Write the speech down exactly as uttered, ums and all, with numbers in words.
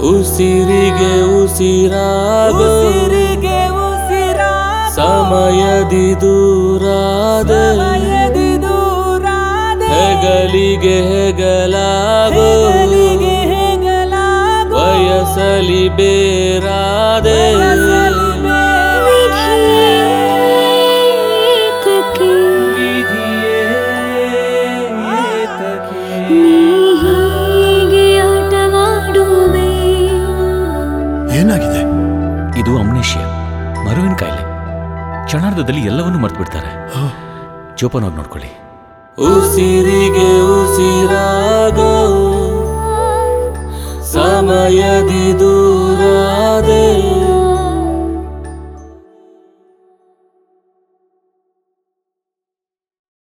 ಉಸಿರಿಗೆ ಉಸಿರಾಗೋ ಉಸಿರಿಗೆ ಉಸಿರಾಗೋ ಸಮಯದಿ ದೂರಾದೆ ಸಮಯದಿ ದೂರಾದೆ ಹೆಗಲಿಗೆ ಹೆಗಲಾಗೋ ಹೆಗಲಿಗೆ ಹೆಗಲಾಗೋ ವಯಸ್ಸಲಿ ಬೇರಾದೆ ವಯಸ್ಸಲಿ ಬೇರಾದೆ ವಿಧಿಯೇ ಏತಕ್ಕೆ ಏನಾಗಿದೆ? ಇದು ಅಮ್ನೇಷಿಯಾ, ಮರುವಿನ ಕಾಯಿಲೆ. ಕ್ಷಣಾರ್ಧದಲ್ಲಿ ಎಲ್ಲವನ್ನೂ ಮರ್ತು ಬಿಡ್ತಾರೆ. ಜೋಪಾನವಾಗಿ ನೋಡ್ಕೊಳ್ಳಿ. ಉಸಿರಿಗೆ ಉಸಿರಾಗೋ ಸಮಯದಿ ದೂರಾದೆ